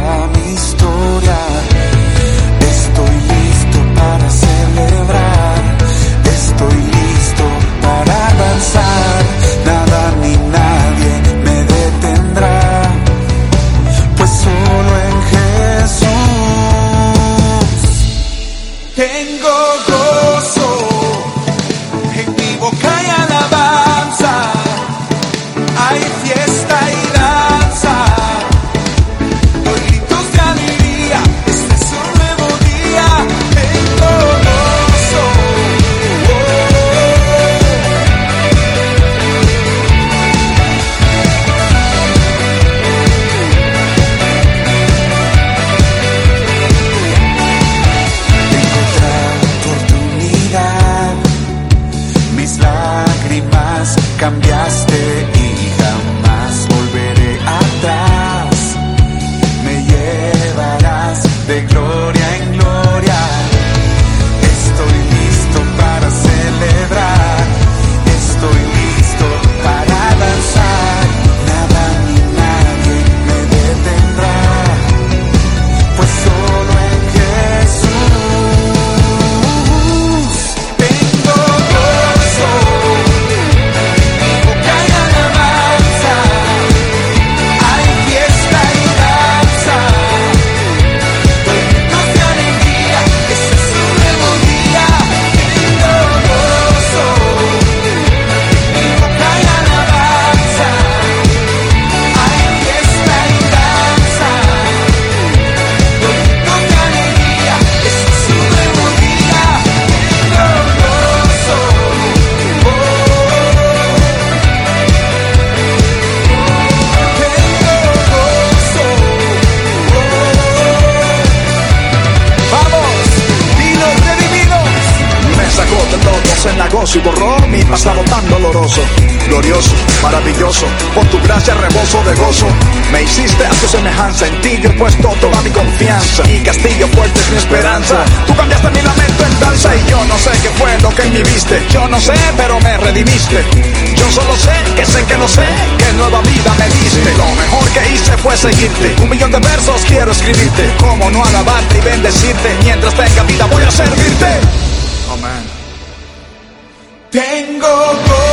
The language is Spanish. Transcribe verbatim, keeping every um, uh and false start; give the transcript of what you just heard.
toda mi historia. Estoy listo para celebrar, estoy listo para avanzar. Nada ni nadie me detendrá, pues solo en Jesús tengo gozo. En mi boca hay alabanza, hay fiesta y danza. Doy gritos de alegría, este es un nuevo día. Tengo gozo. Oh, oh, tengo otra oportunidad. Mis lágrimas cambiaste y jamás volveré atrás. Me llevarás de gloria en gloria. Estoy listo para celebrar, estoy listo para danzar. Nada ni nadie me detendrá, pues solo en Jesús tengo gozo. Boca y alabanza, hay fiesta y danza. Doy gritos de alegría, este es un nuevo día. Tengo gozo. Boca y alabanza, hay fiesta y danza. Doy gritos de alegría, este es un nuevo día. Tengo gozo. Oh, vamos, dinos redimidos. Me sacó del lodo cenagoso y borró mi pasado tan doloroso. Glorioso, maravilloso, por tu gracia reboso de gozo. Me hiciste a tu semejanza, en ti yo he puesto toda mi confianza. Mi castillo fuerte es mi esperanza. Tú cambiaste mi lamento en danza y yo no sé qué fue lo que en mí viste. Yo no sé, pero me redimiste. Yo solo sé que sé que no sé, que nueva vida me diste. Lo mejor que hice fue seguirte. Un millón de versos quiero escribirte. Cómo no alabarte y bendecirte. Mientras tenga vida voy a servirte. Amén. Tengo gozo.